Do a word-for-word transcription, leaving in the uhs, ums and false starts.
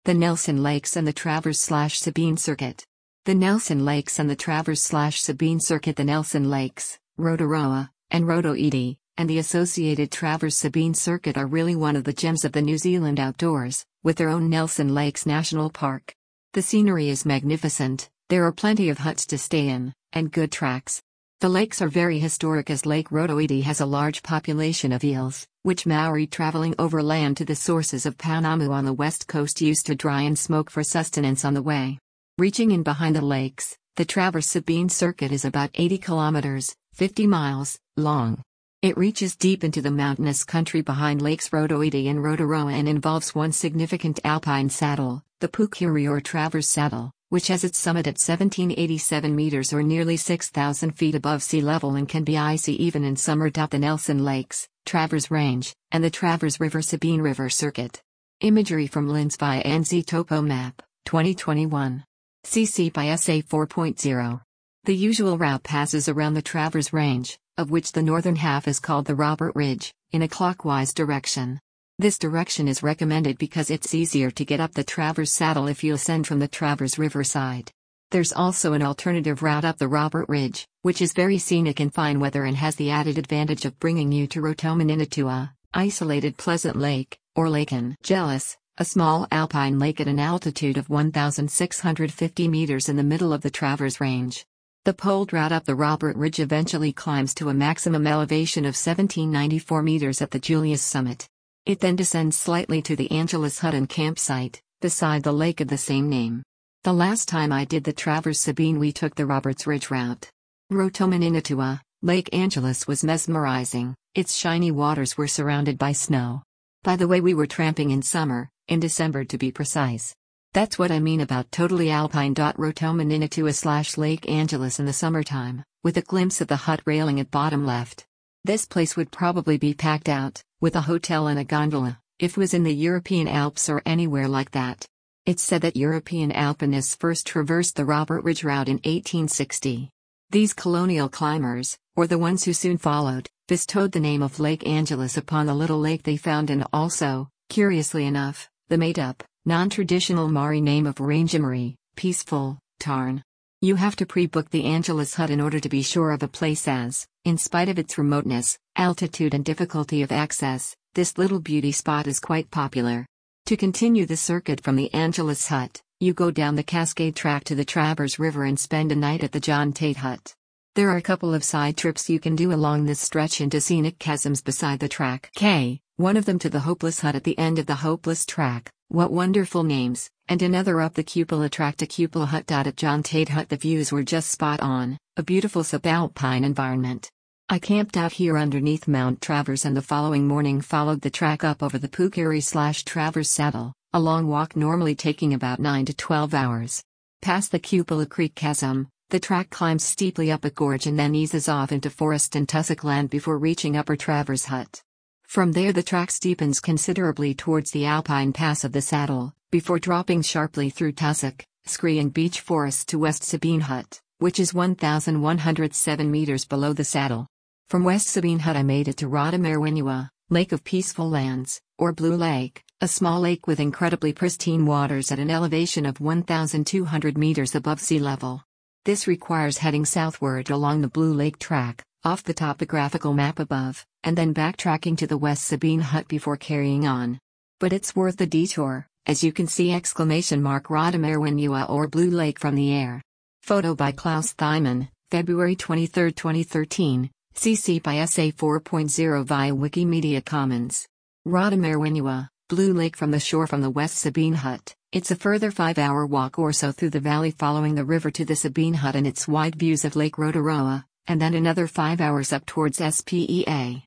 The Nelson Lakes and the Travers-Sabine Circuit. The Nelson Lakes and the Travers-Sabine Circuit. The Nelson Lakes, Rotorua, and Roto-Iti, and the associated Travers-Sabine Circuit are really one of the gems of the New Zealand outdoors, with their own Nelson Lakes National Park. The scenery is magnificent, there are plenty of huts to stay in, and good tracks. The lakes are very historic as Lake Roto-Iti has a large population of eels, which Maori traveling overland to the sources of Pounamu on the west coast used to dry and smoke for sustenance on the way. Reaching in behind the lakes, the Travers-Sabine Circuit is about eighty kilometers, fifty miles, long. It reaches deep into the mountainous country behind Lakes Roto-Iti and Rotorua and involves one significant alpine saddle, the Pukeri or Travers Saddle, which has its summit at one thousand seven hundred eighty-seven meters or nearly six thousand feet above sea level and can be icy even in summer. The Nelson Lakes, Travers Range, and the Travers River Sabine River Circuit. Imagery from Linz via N Z Topo Map, twenty twenty-one. C C by S A four point oh. The usual route passes around the Travers Range, of which the northern half is called the Robert Ridge, in a clockwise direction. This direction is recommended because it's easier to get up the Travers Saddle if you ascend from the Travers River side. There's also an alternative route up the Robert Ridge, which is very scenic in fine weather and has the added advantage of bringing you to Rotomaniinatua, isolated Pleasant Lake, or Lake Angelus, a small alpine lake at an altitude of one thousand six hundred fifty meters in the middle of the Travers Range. The poled route up the Robert Ridge eventually climbs to a maximum elevation of one thousand seven hundred ninety-four meters at the Julius summit. It then descends slightly to the Angelus Hut and campsite, beside the lake of the same name. The last time I did the Travers Sabine we took the Roberts Ridge route. Rotomaniinatua, Lake Angelus was mesmerizing, its shiny waters were surrounded by snow. By the way, we were tramping in summer, in December to be precise. That's what I mean about totally alpine. Rotomaniinatua slash Lake Angelus in the summertime, with a glimpse of the hut railing at bottom left. This place would probably be packed out, with a hotel and a gondola, if it was in the European Alps or anywhere like that. It's said that European alpinists first traversed the Robert Ridge route in eighteen sixty. These colonial climbers, or the ones who soon followed, bestowed the name of Lake Angelus upon the little lake they found and also, curiously enough, the made-up, non-traditional Maori name of Rangimarie, peaceful, Tarn. You have to pre-book the Angelus Hut in order to be sure of a place as, in spite of its remoteness, altitude and difficulty of access, this little beauty spot is quite popular. To continue the circuit from the Angelus Hut, you go down the Cascade Track to the Travers River and spend a night at the John Tate Hut. There are a couple of side trips you can do along this stretch into scenic chasms beside the track K, one of them to the Hopeless Hut at the end of the Hopeless Track, what wonderful names, and another up the Cupola Track to Cupola Hut. At John Tate Hut the views were just spot on, a beautiful subalpine environment. I camped out here underneath Mount Travers and the following morning followed the track up over the Pukeri slash Travers Saddle, a long walk normally taking about nine to twelve hours. Past the Cupola Creek Chasm, the track climbs steeply up a gorge and then eases off into forest and tussock land before reaching Upper Travers Hut. From there the track steepens considerably towards the alpine pass of the Saddle, before dropping sharply through tussock, scree and beech forests to West Sabine Hut, which is one thousand one hundred seven meters below the Saddle. From West Sabine Hut I made it to Rotomarewenua, Lake of Peaceful Lands, or Blue Lake, a small lake with incredibly pristine waters at an elevation of one thousand two hundred meters above sea level. This requires heading southward along the Blue Lake Track, off the topographical map above, and then backtracking to the West Sabine Hut before carrying on. But it's worth the detour, as you can see exclamation mark Rotomarewenua or Blue Lake from the air. Photo by Klaus Thymann, February twenty-third, twenty thirteen. C C by S A four point oh via Wikimedia Commons. Rotomarewenua, Blue Lake from the shore from the West Sabine Hut. It's a further five-hour walk or so through the valley following the river to the Sabine Hut and its wide views of Lake Rotorua, and then another five hours up towards S P E A.